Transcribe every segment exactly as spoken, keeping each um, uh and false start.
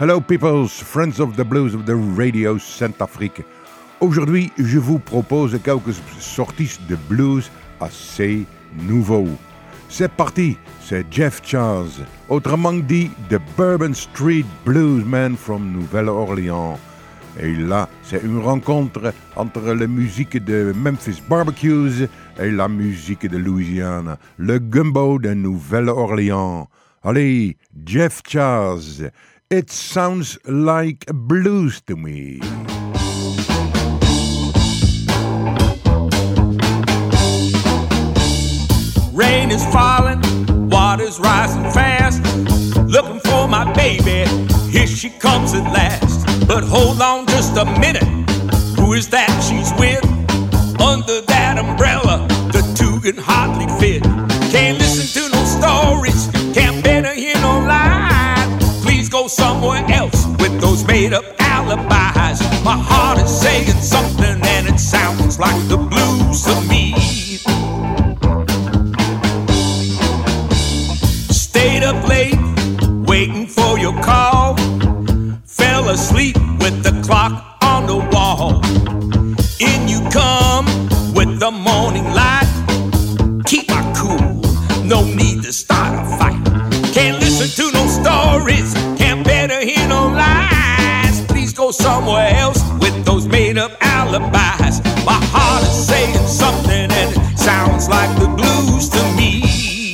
Hello peoples, friends of the blues of the Radio Saint-Afrique. Aujourd'hui, je vous propose quelques sorties de blues assez nouveaux. C'est parti, c'est Jeff Charles, autrement dit The Bourbon Street Bluesman from Nouvelle-Orléans. Et là, c'est une rencontre entre la musique de Memphis Barbecues et la musique de Louisiane, le gumbo de Nouvelle-Orléans. Allez, Jeff Charles, It Sounds Like Blues to Me. Rain is falling, water's rising fast. Looking for my baby, here she comes at last. But hold on just a minute, who is that she's with? Under that umbrella, the two can hardly fit. Can't listen to no stories, can't better hear no lies. Please go somewhere else with those made up alibis. My heart is saying something and it sounds like the blues to me. Stayed up late, waiting for your call. Fell asleep with the clock on the wall. In you come with the morning light. Keep my cool, no need to start a fight. Can't listen to no stories, can't better hear no lies. Please go somewhere else with those made up alibis. My heart is saying something and it sounds like the blues to me.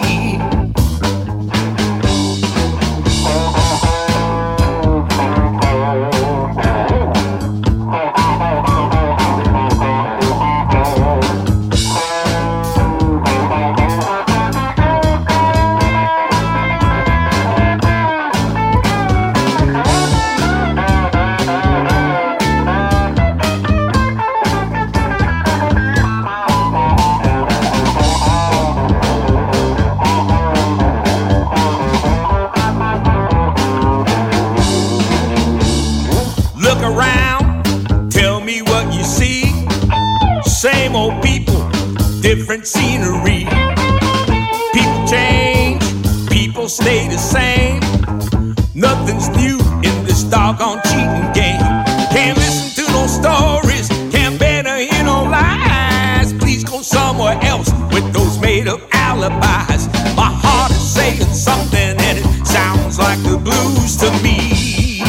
Different scenery. People change, people stay the same. Nothing's new in this doggone cheating game. Can't listen to no stories, can't better hear no lies. Please go somewhere else with those made up alibis. My heart is saying something and it sounds like the blues to me.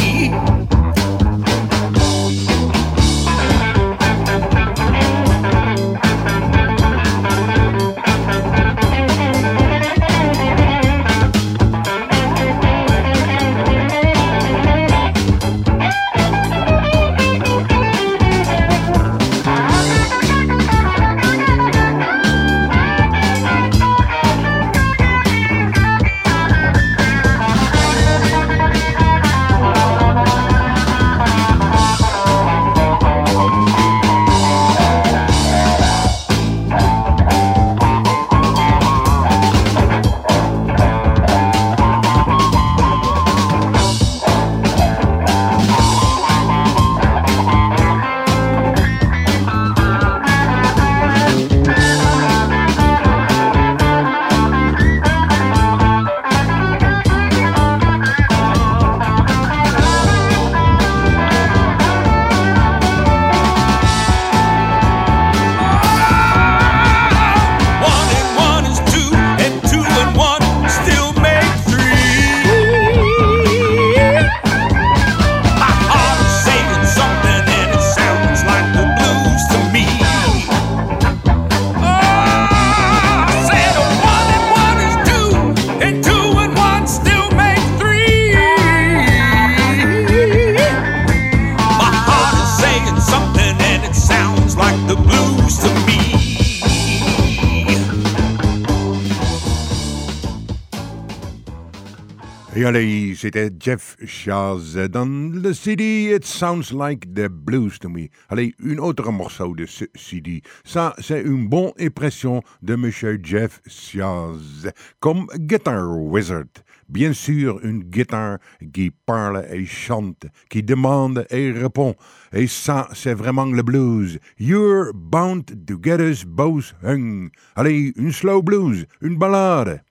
Et allez, c'était Jeff Charles dans le C D It Sounds Like the Blues to Me. Allez, une autre morceau de ce C D. Ça, c'est une bonne impression de Monsieur Jeff Charles comme Guitar Wizard. Bien sûr, une guitare qui parle et chante, qui demande et répond. Et ça, c'est vraiment le blues. You're bound to get us both hung. Allez, une slow blues, une ballade.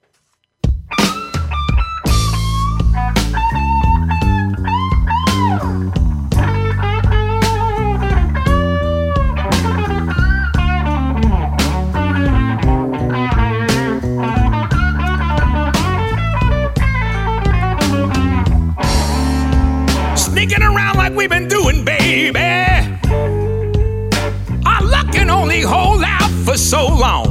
only hold out for so long.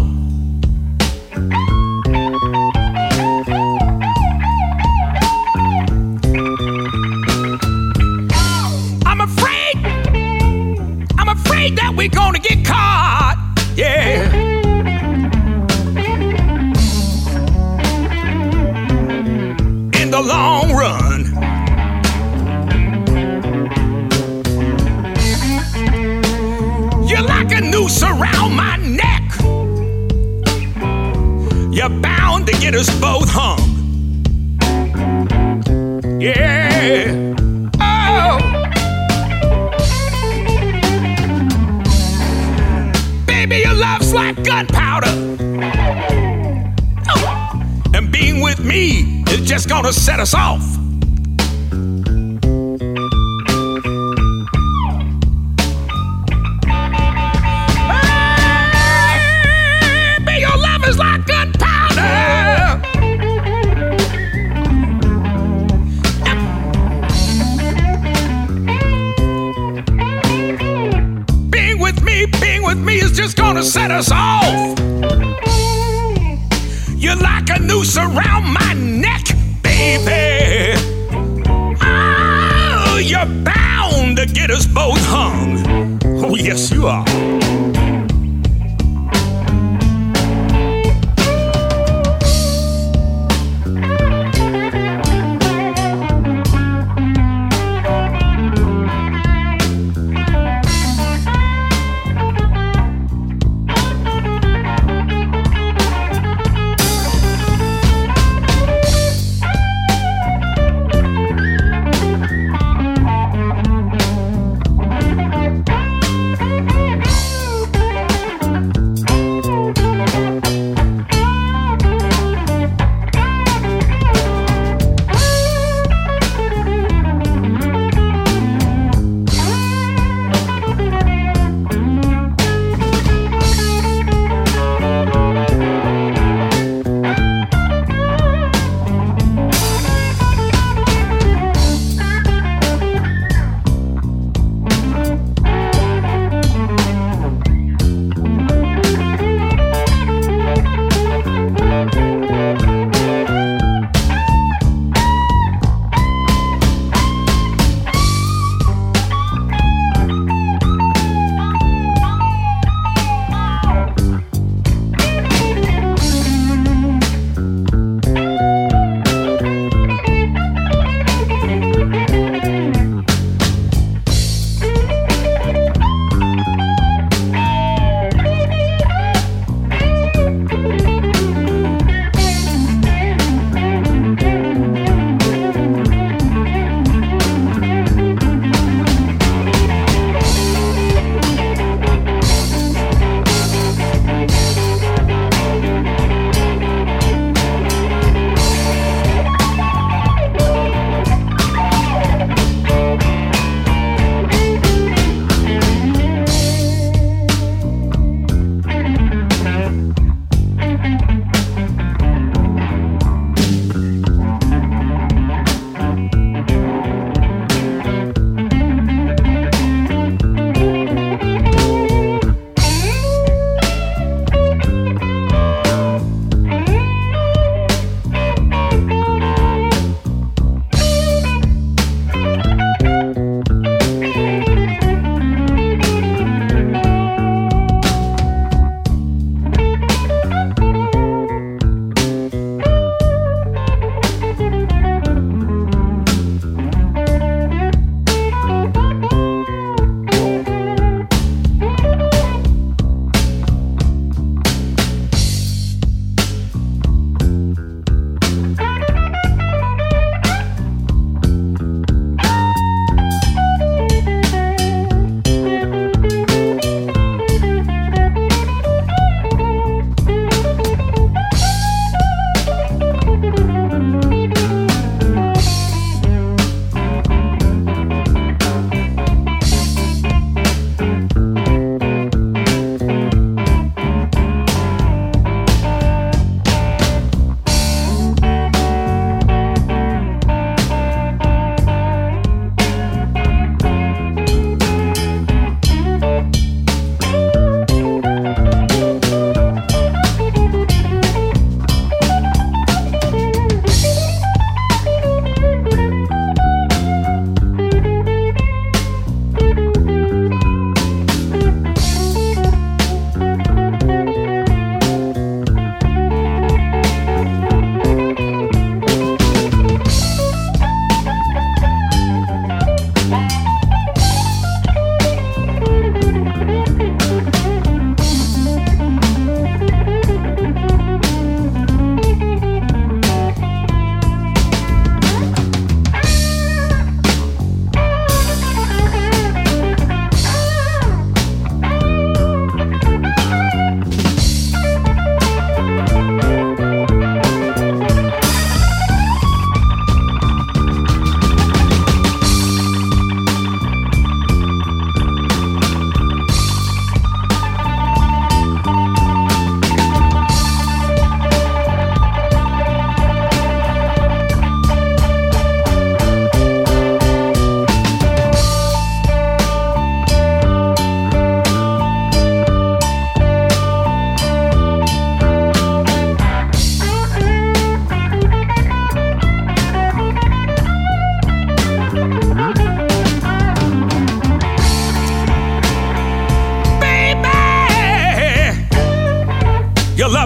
I'm afraid, I'm afraid that we're gonna get caught, yeah. In the long run. You're like a noose around my neck. You're bound to get us both hung. Yeah. Oh. Baby, your love's like gunpowder. Oh. And being with me is just gonna set us off. Gonna set us off. You're like a noose around my neck, baby. Oh, you're bound to get us both hung. Oh, yes, you are.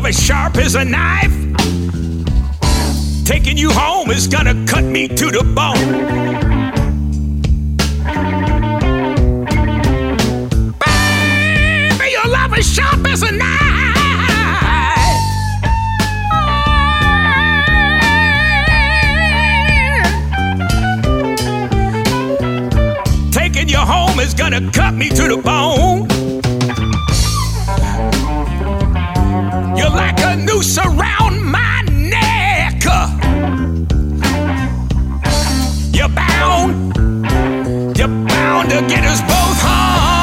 love as sharp as a knife. Taking you home is gonna cut me to the bone. Baby, your love is sharp as a knife. Taking you home is gonna cut me to the bone. You're like a noose around my neck. You're bound, you're bound to get us both hung.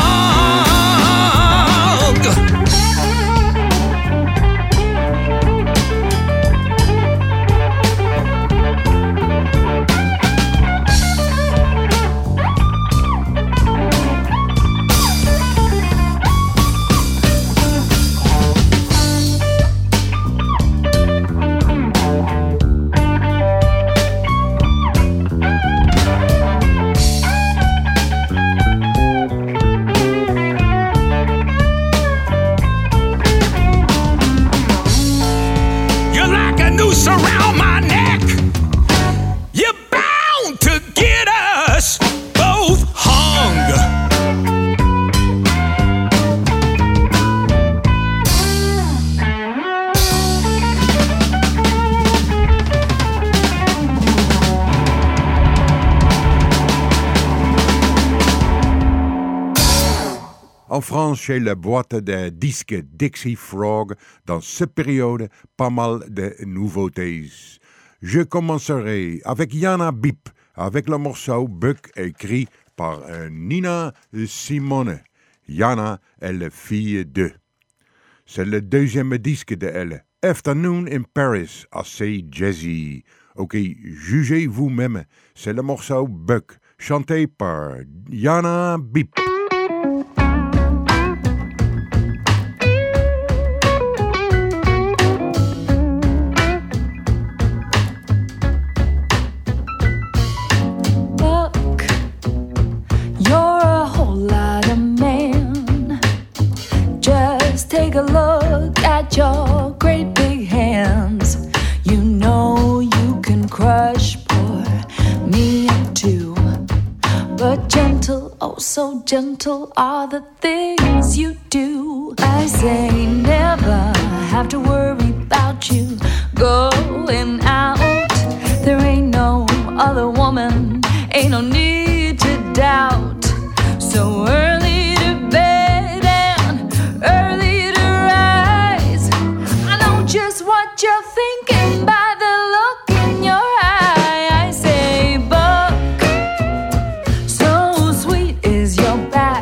Around my neck, you're bound to get us both hung. En France, chez la boîte de disques Dixie Frog, dans cette période, pas mal de nouveautés. Je commencerai avec Yana Bip, avec le morceau Buck écrit par Nina Simone. Yana est la fille de. C'est le deuxième disque de elle. Afternoon in Paris, assez jazzy. Ok, jugez vous-même. C'est le morceau Buck, chanté par Yana Bip. Your great big hands, you know you can crush poor me too. But gentle, oh so gentle are the things you do. I say never have to worry about you going out. There ain't no other woman, ain't no need to doubt. So early to bed and early to just what you're thinking by the look in your eye. I say, Buck, so sweet is your back.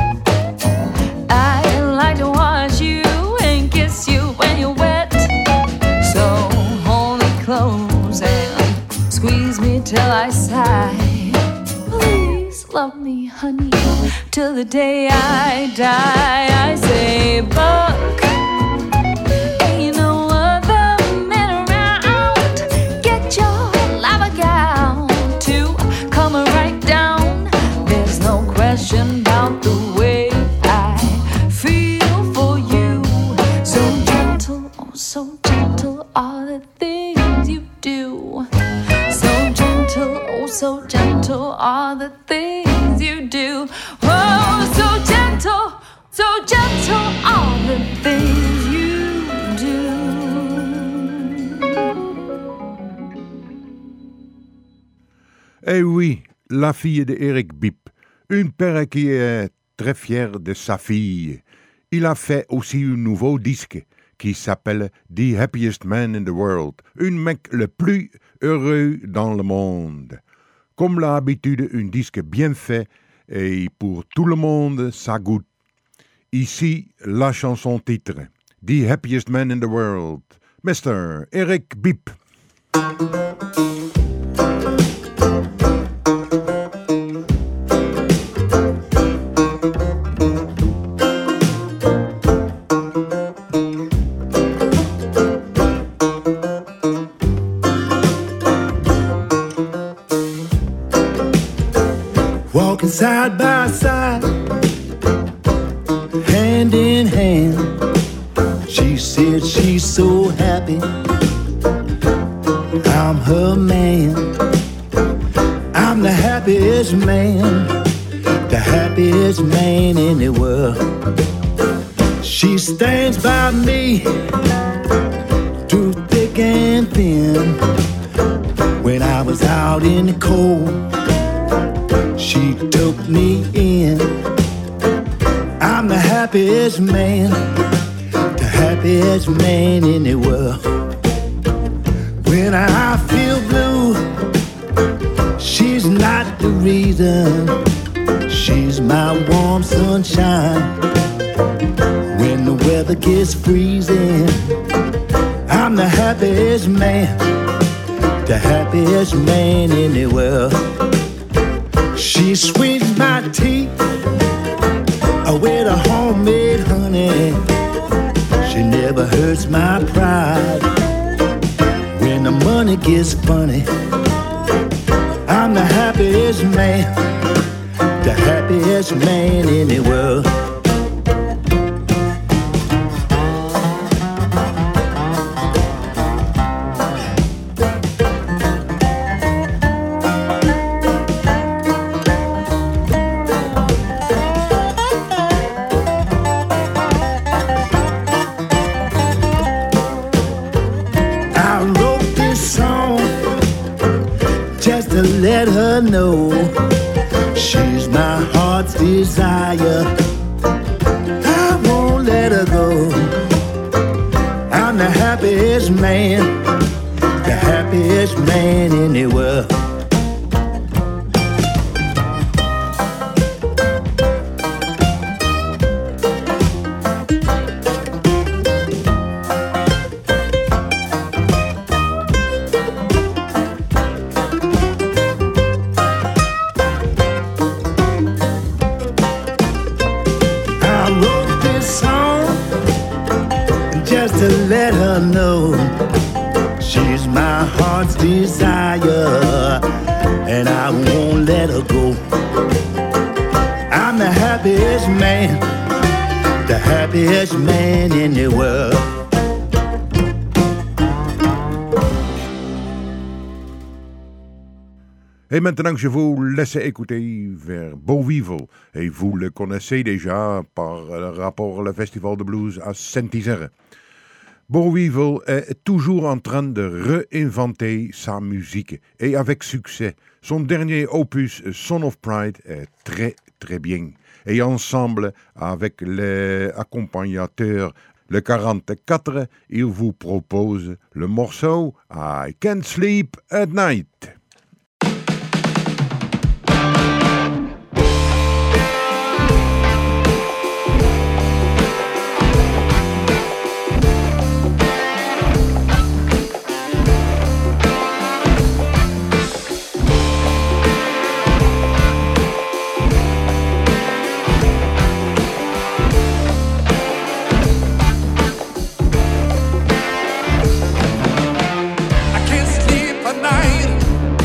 I like to wash you and kiss you when you're wet. So hold me close and squeeze me till I sigh. Please love me, honey, till the day I die. I say, Buck, about the way I feel for you. So gentle, oh so gentle are the things you do. So gentle, oh so gentle are the things you do. Oh, so gentle, so gentle are the things you do. Eh oui, la fille de Eric Bip. Un père qui est très fier de sa fille. Il a fait aussi un nouveau disque qui s'appelle The Happiest Man in the World. Un mec le plus heureux dans le monde. Comme l'habitude, un disque bien fait et pour tout le monde, ça goûte. Ici, la chanson titre. The Happiest Man in the World. Mister Eric Bip. Walking side by side, hand in hand. She said man, the happiest man in the world. She stands by me through thick and thin. When I was out in the cold, she took me in. I'm the happiest man, the happiest man in the world. When I feel blue, she's not the reason. She's my warm sunshine. When the weather gets freezing, I'm the happiest man, the happiest man in the world. She sweets my teeth with a homemade honey. She never hurts my pride. When the money gets funny, I'm the happiest man, the happiest man in the world. Let her know she's my heart's desire. I won't let her go. I'm the happiest man, the happiest man in the world. To let her know she's my heart's desire, and I won't let her go. I'm the happiest man, the happiest man in the world. Et maintenant que je vous laisse écouter vers Beau Weevil, et vous le connaissez déjà par le rapport au Festival de Blues à Saint-Isère. Beau Weevil est toujours en train de réinventer sa musique, et avec succès. Son dernier opus, Son of Pride, est très très bien. Et ensemble, avec l'accompagnateur, le quarante-quatre, il vous propose le morceau I Can't Sleep at Night. I can't sleep at night.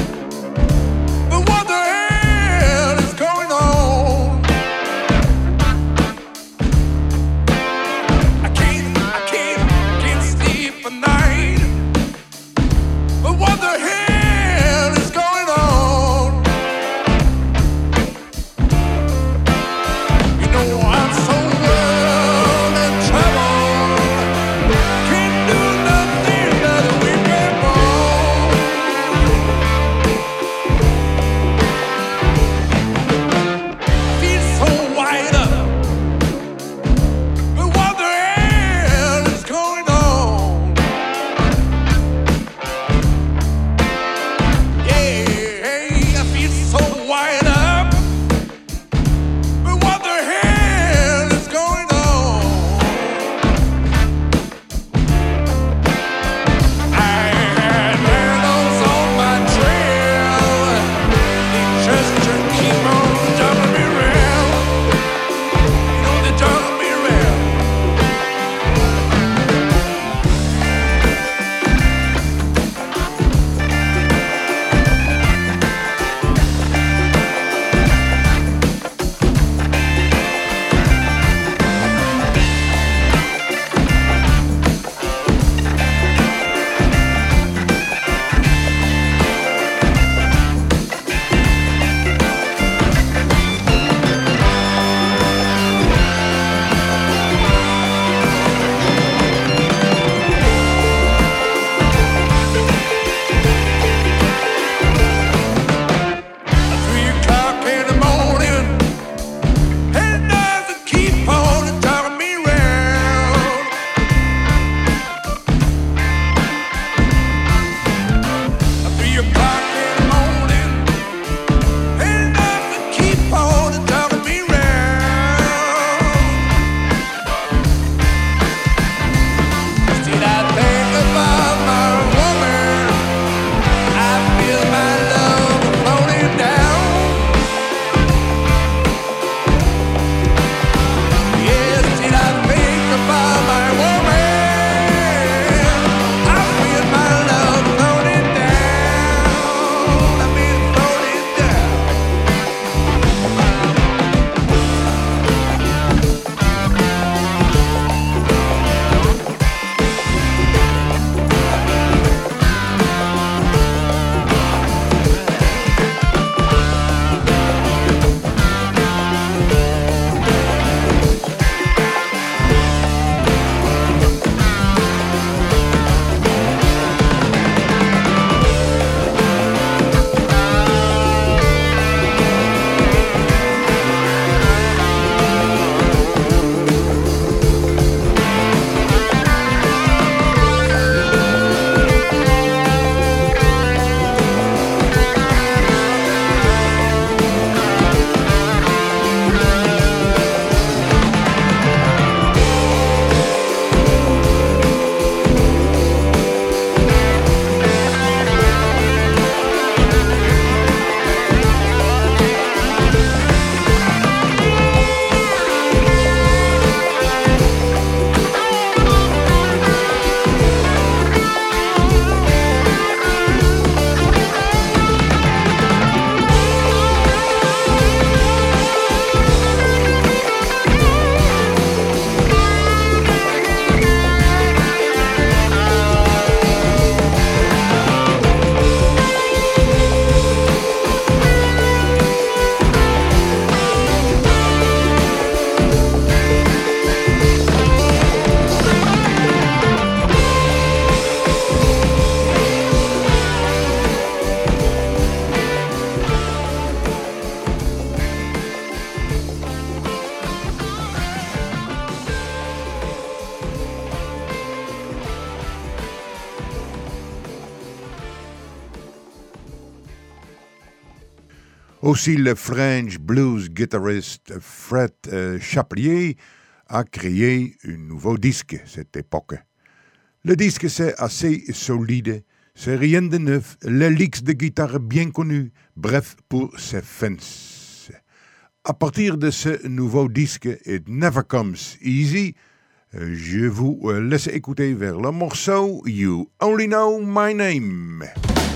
Aussi, le French blues guitariste Fred euh, Chaplier a créé un nouveau disque à cette époque. Le disque, c'est assez solide, c'est rien de neuf, les licks de guitare bien connus, bref, pour ses fans. À partir de ce nouveau disque, It Never Comes Easy, je vous laisse écouter vers le morceau You Only Know My Name.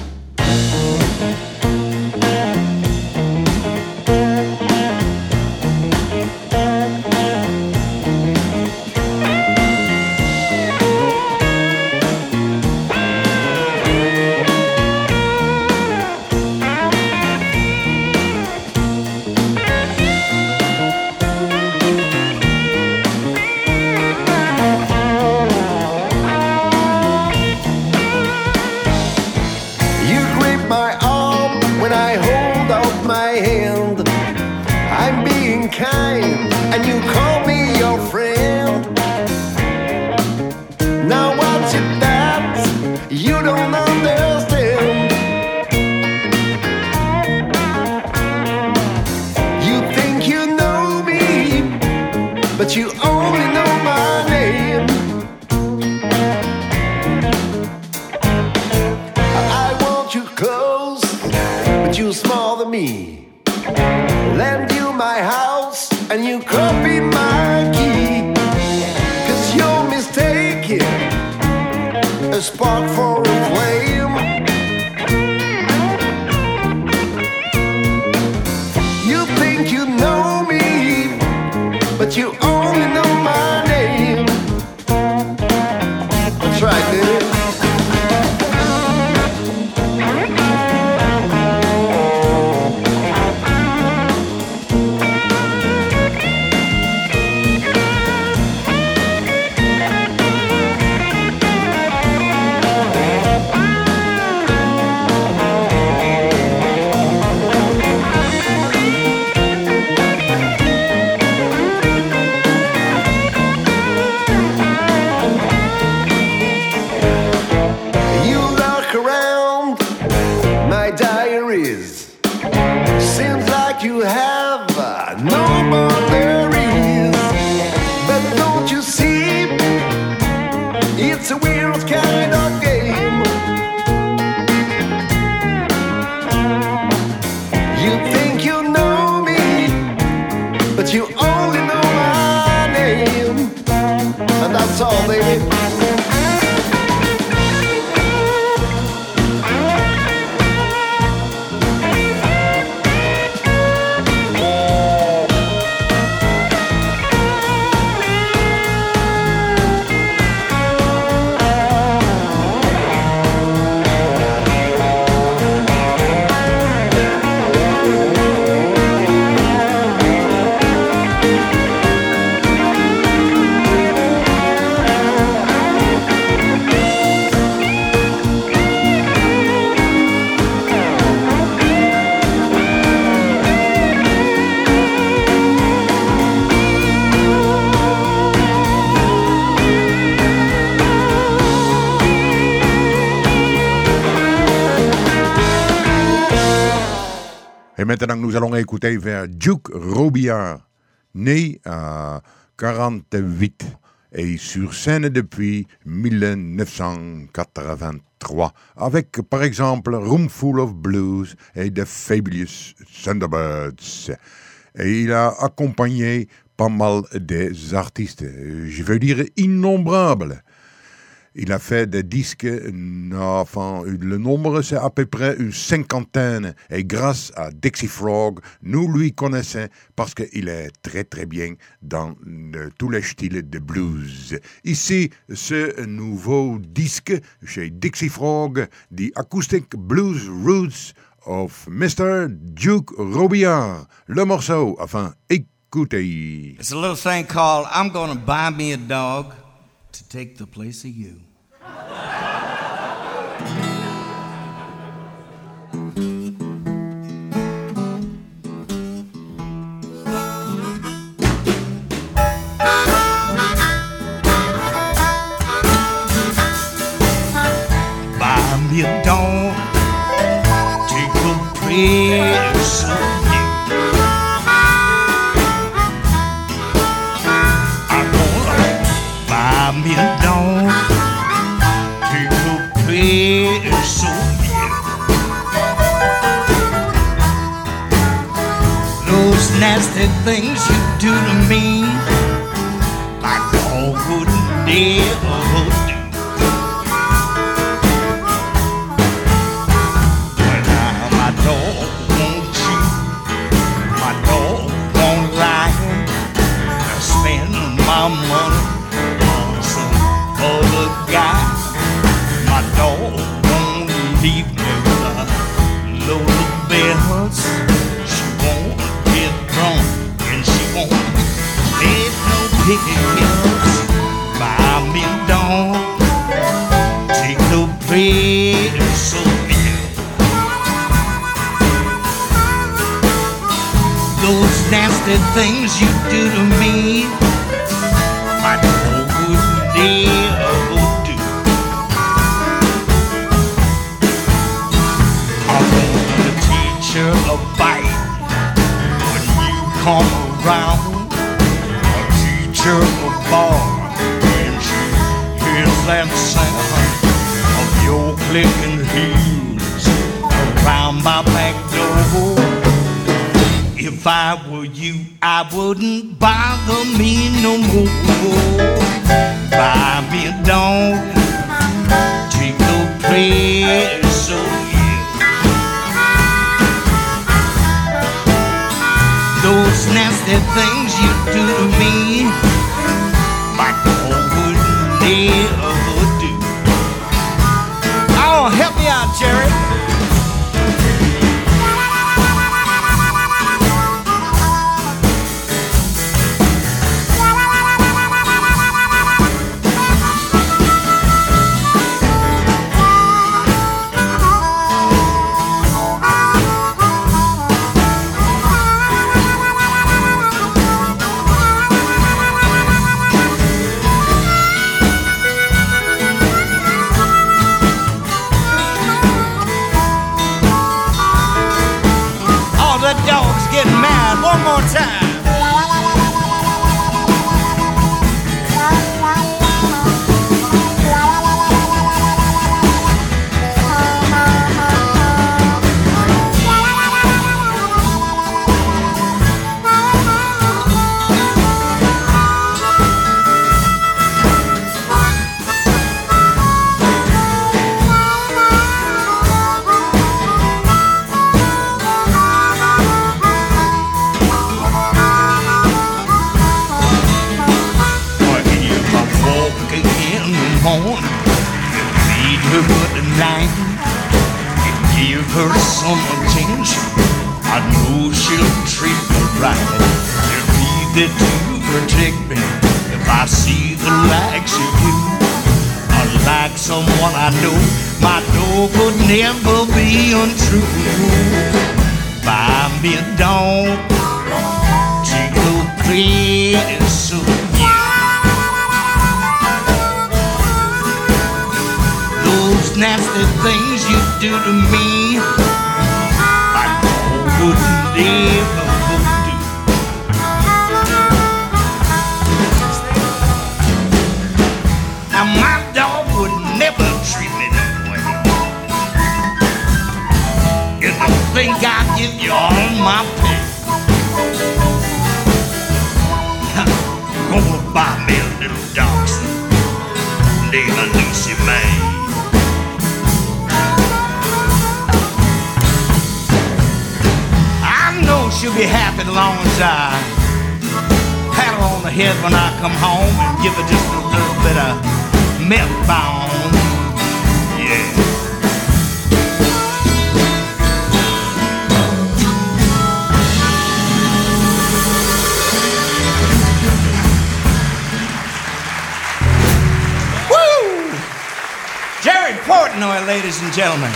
Kind, and you call me your friend. Now what's it that you don't understand? You think you know me, but you only know my name. I want you close, but you're smaller than me. Lend you my house and you copy my key, 'cause you're mistaken a spark for a flame. You think you know me, but you only know my name. That's right, dude. You have uh, no boundaries, but don't you see, it's a weird kind of game. You think you know me, but you only know my name, and that's all, baby. Et maintenant, nous allons écouter vers Duke Robillard, né à quarante-huit et sur scène depuis dix-neuf cent quatre-vingt-trois, avec par exemple Roomful of Blues et The Fabulous Thunderbirds. Et il a accompagné pas mal des artistes, je veux dire innombrables. Il a fait des disques, enfin, le nombre c'est à peu près une cinquantaine. Et grâce à Dixie Frog, nous lui connaissons parce qu'il est très très bien dans le, tous les styles de blues. Ici, ce nouveau disque chez Dixie Frog, The Acoustic Blues Roots of mister Duke Robillard. Le morceau, enfin, écoutez. It's a little thing called I'm Gonna Buy Me a Dog to Take the Place of You. Buy me a dog, take a place of buy me a dog, take a place of you. Those nasty things you do to me, my dog wouldn't never do. But now my dog won't cheat, my dog won't lie, I spend my money on some other guy. My dog won't leave me with loaded bells. She won't get drunk and she won't make no picket pills. Buy me a dog, take the place of you. Those nasty things you do to me, my dog would never do. I'm gonna teach her a bite when you come around. I'll teach her a bar when she hears that sound of your clicking heels around my back door. If I were you, I wouldn't bother me no more. Buy me a dog, take the place of you. Those nasty things you do to me, my dog would never do. Oh, help me out, Jerry. One more time. Her some attention, I know she'll treat me right. She'll be there to protect me if I see the likes of you. Unlike someone I know, my dog would never be untrue. Buy me a dog, take the place of you. Those nasty things you do to me, my dog would never do. Now my dog would never treat me that way. You don't think I give you all my pay? Gonna buy me a little dachshund named Lucy May. She'll be happy as long as I pat her on the head when I come home and give her just a little bit of milk bone. Yeah. Woo! Jared Portnoy, ladies and gentlemen.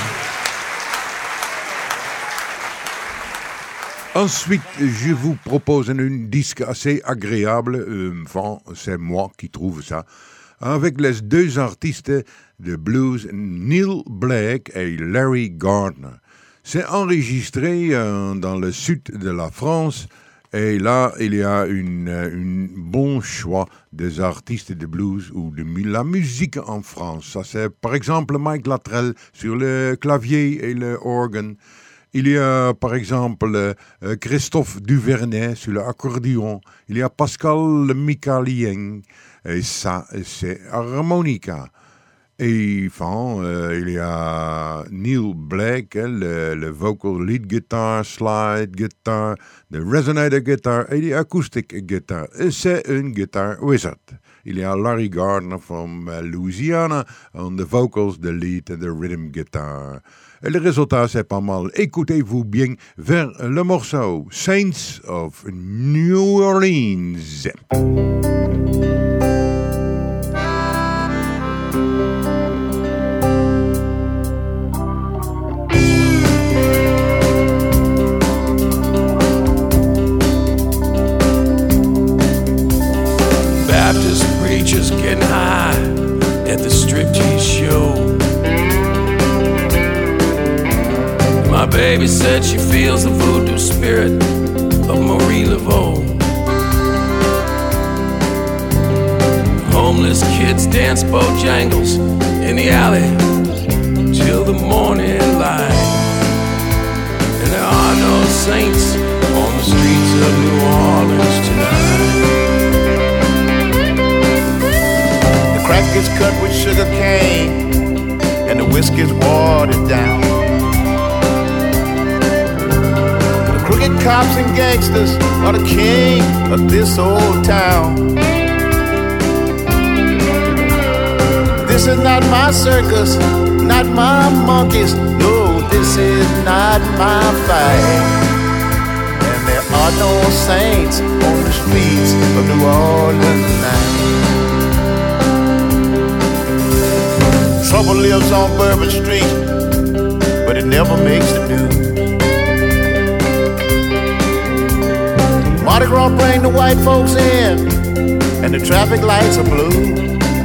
Ensuite, je vous propose un, un disque assez agréable, euh, enfin, c'est moi qui trouve ça, avec les deux artistes de blues, Neil Blake et Larry Gardner. C'est enregistré euh, dans le sud de la France Et là, il y a une, un bon choix des artistes de blues ou de mu- la musique en France. Ça, c'est par exemple Mike Latrell sur le clavier et le organ. Il y a par exemple euh, Christophe Duvernay sur l'accordéon. Il y a Pascal Michalien. Et ça, c'est harmonica. Et enfin, euh, il y a Neil Blake, hein, le, le vocal lead guitar, slide guitar, le resonator guitar et l'acoustic guitar. Et c'est une guitar wizard. Il y a Larry Gardner from uh, Louisiana on the vocals, the lead and the rhythm guitar. Et le résultat, c'est pas mal. Écoutez-vous bien vers le morceau Saints of New Orleans. Baptist preachers getting high at the striptease show. My baby said she feels the voodoo spirit of Marie Laveau. Homeless kids dance bojangles in the alley till the morning light. And there are no saints on the streets of New Orleans tonight. The crack gets cut with sugar cane and the whiskey's watered down. Crooked cops and gangsters are the king of this old town. This is not my circus, not my monkeys. No, this is not my fight. And there are no saints on the streets of New Orleans tonight. Trouble lives on Bourbon Street, but it never makes the news. Mardi Gras bring the white folks in, and the traffic lights are blue.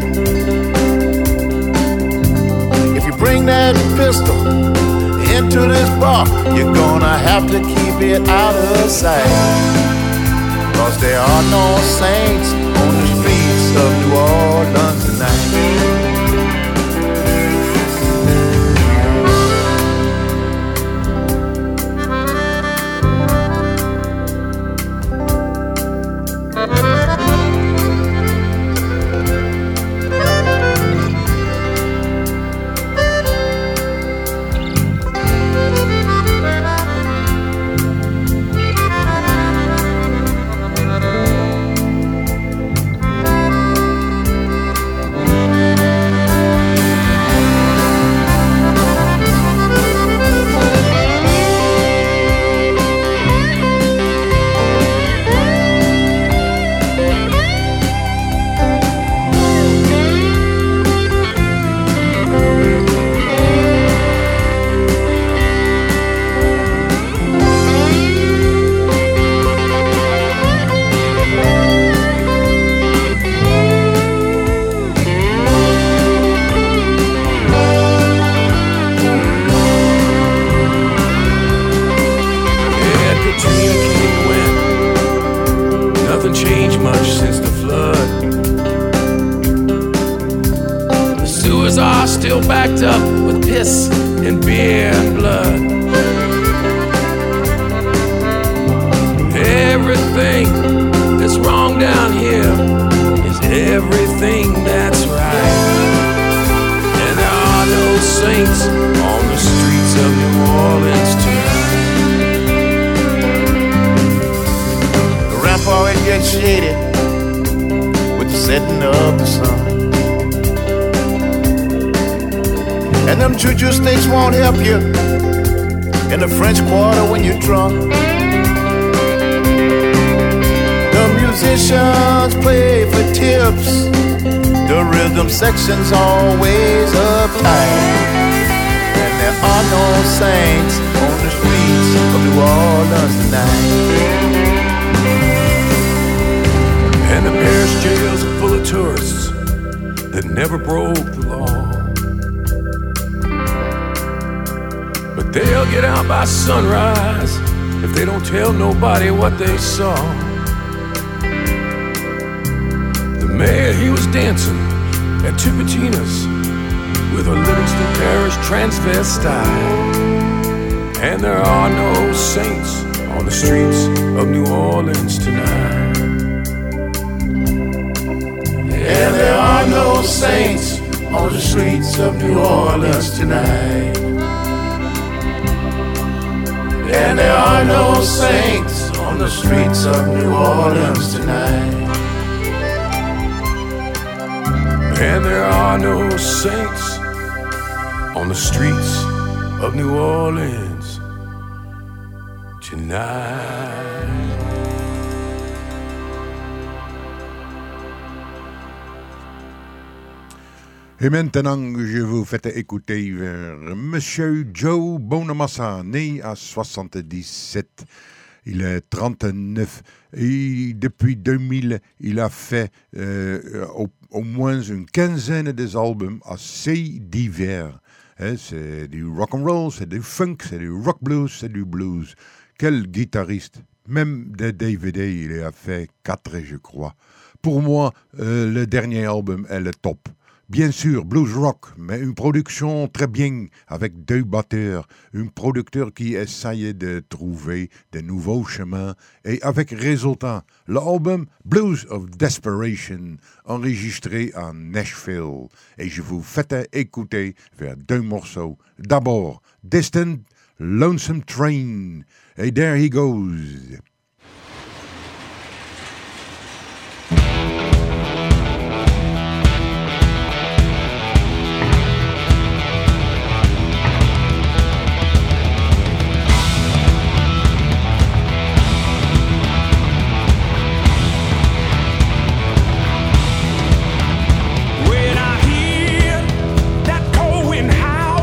If you bring that pistol into this bar, you're gonna have to keep it out of sight. Cause there are no saints on the streets of New Orleans tonight. Sections always uptight, and there are no saints on the streets of New Orleans tonight. And the parish jails are full of tourists that never broke the law, but they'll get out by sunrise if they don't tell nobody what they saw. The mayor, he was dancing at Tipitina's with a Livingston Parish transvestite. And there are no saints on the streets of New Orleans tonight. And there are no saints on the streets of New Orleans tonight. And there are no saints on the streets of New Orleans tonight. And there are no saints on the streets of New Orleans tonight. Et maintenant, je vous fais écouter vers Monsieur Joe Bonamassa, né à soixante-dix-sept. Il est trente-neuf et depuis deux mille, il a fait euh, au, au moins une quinzaine d'albums assez divers. Hein, c'est du rock and roll, c'est du funk, c'est du rock blues, c'est du blues. Quel guitariste! Même des D V D, il a fait quatre, je crois. Pour moi, euh, le dernier album est le top. Bien sûr, blues rock, mais une production très bien avec deux batteurs, un producteur qui essayait de trouver de nouveaux chemins et avec résultat, l'album Blues of Desperation, enregistré à Nashville. Et je vous fais écouter vers deux morceaux. D'abord, Distant Lonesome Train, et there he goes.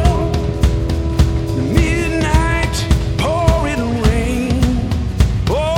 Midnight pouring rain. Oh,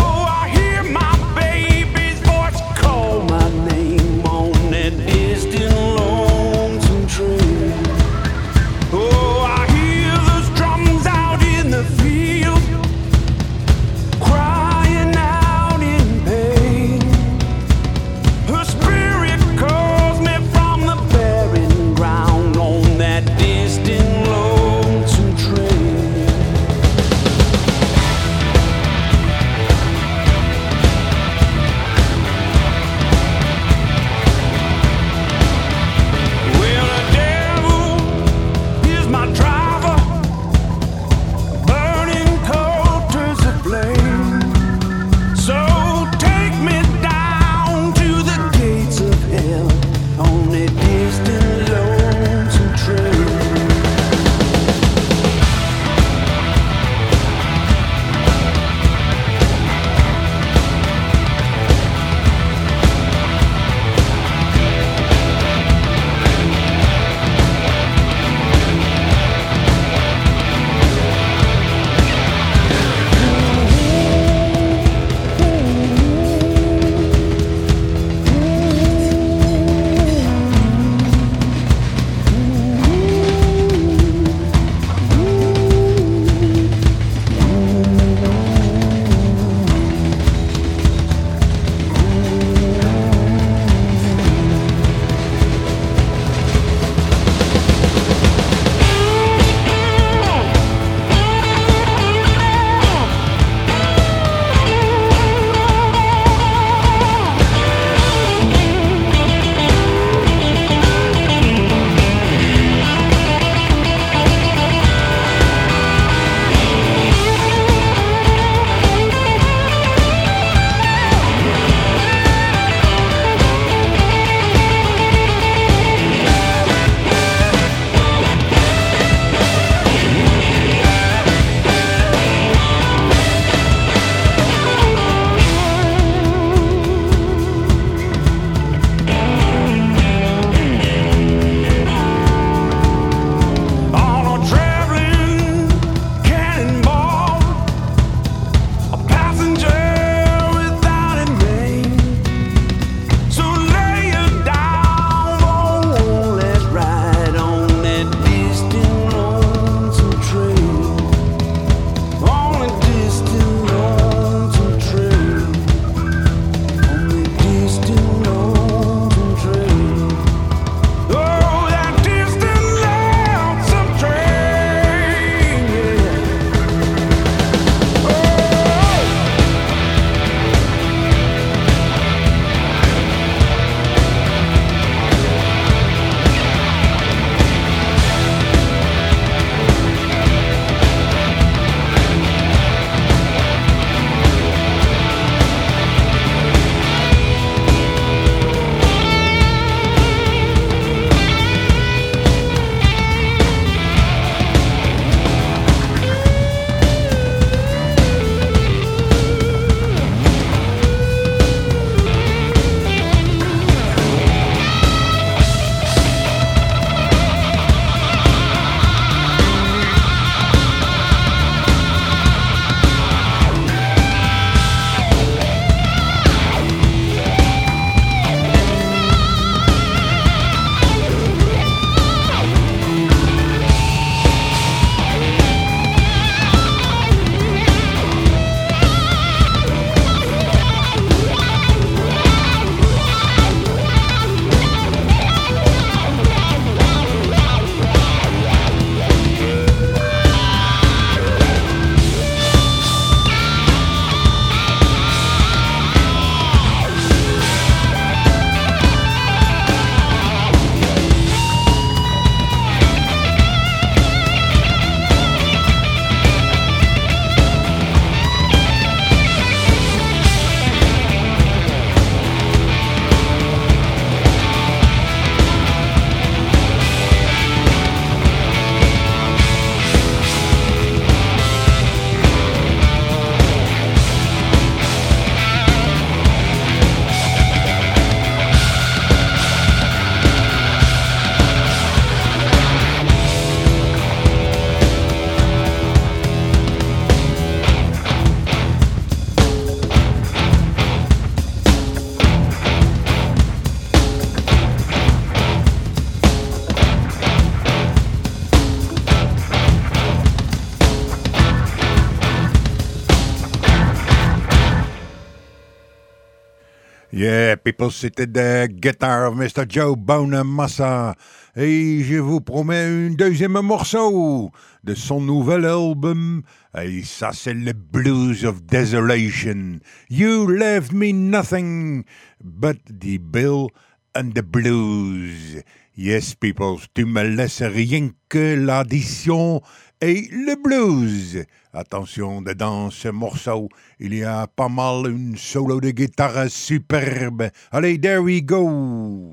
Yeah, people, c'était the guitar of mister Joe Bonamassa. Et je vous promets un deuxième morceau de son nouvel album. Et ça, c'est le Blues of Desolation. You left me nothing but the bill and the blues. Yes, people, tu me laisses rien que l'addition et le blues. Attention, dedans ce morceau, il y a pas mal une solo de guitare superbe. Allez, there we go.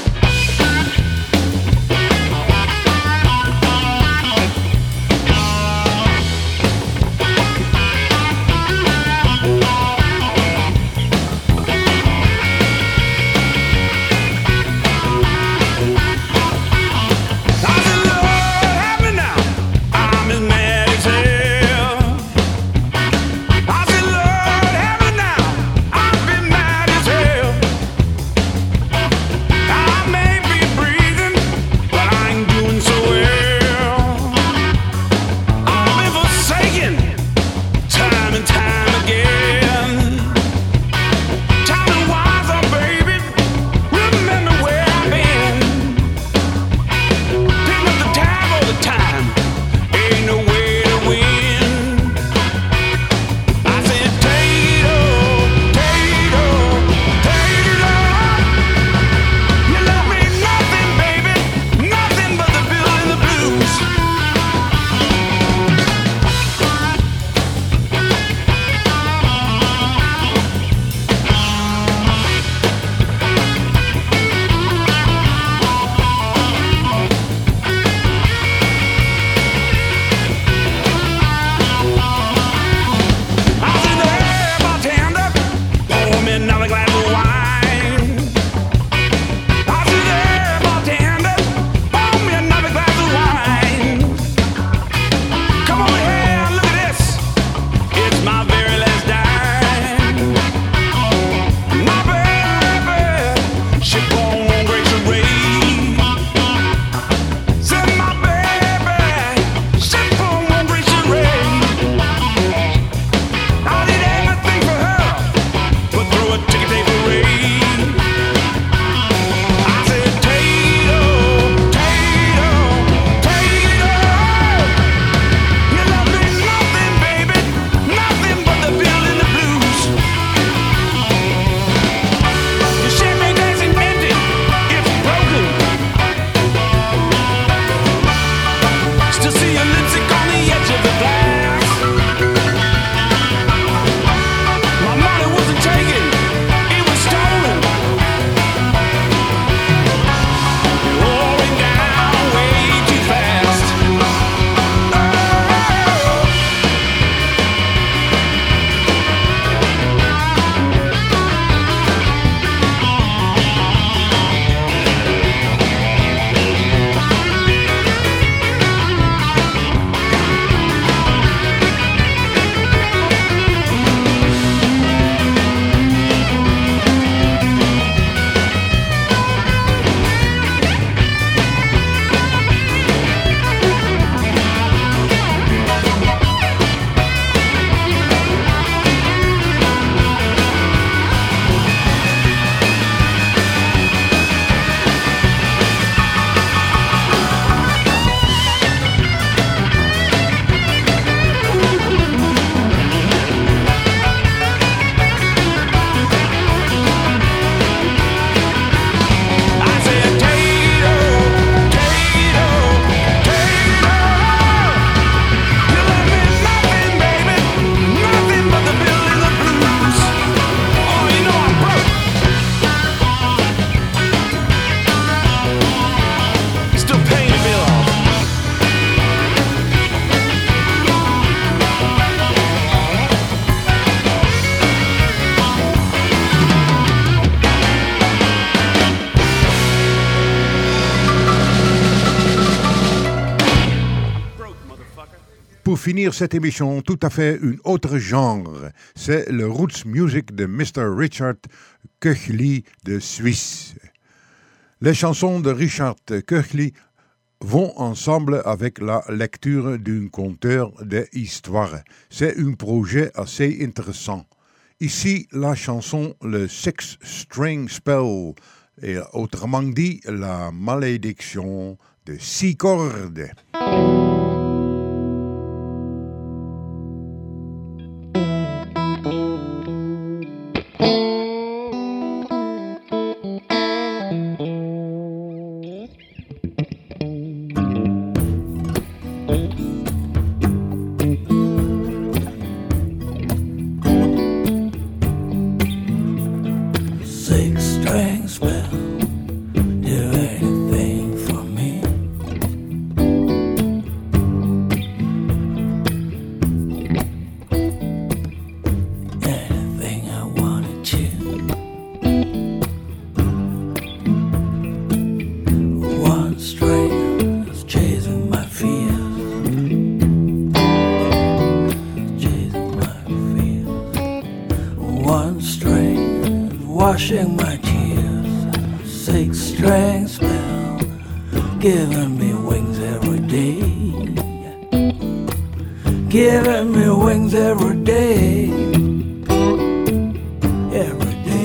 Pour finir cette émission, tout à fait un autre genre. C'est le roots music de mister Richard Köchli de Suisse. Les chansons de Richard Köchli vont ensemble avec la lecture d'un conteur d'histoire. C'est un projet assez intéressant. Ici, la chanson Le Six String Spell, et autrement dit, la malédiction de six cordes. Washing my tears, six string spell, giving me wings every day, giving me wings every day, every day.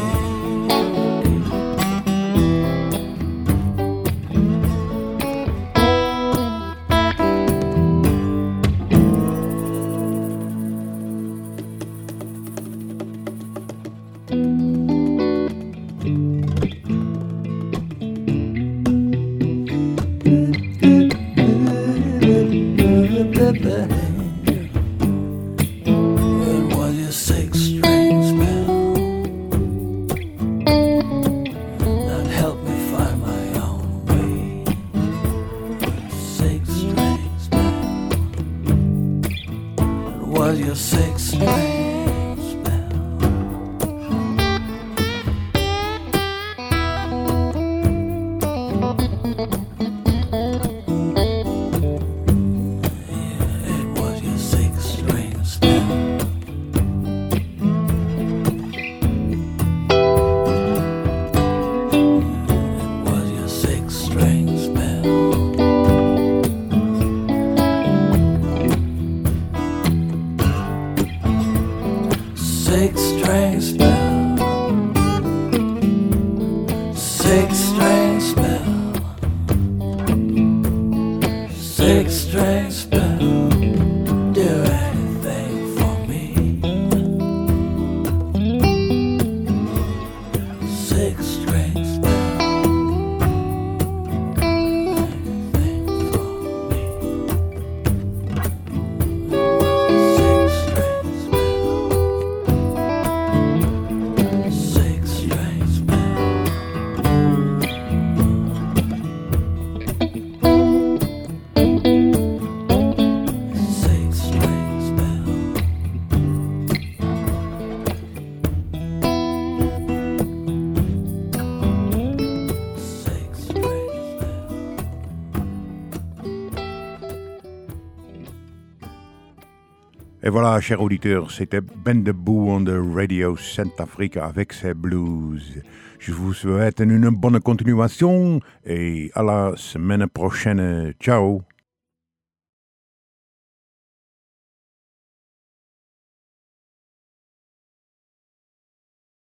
Et voilà, chers auditeurs, c'était Ben de Boo on the Radio Centrafrica avec ses blues. Je vous souhaite une bonne continuation et à la semaine prochaine. Ciao!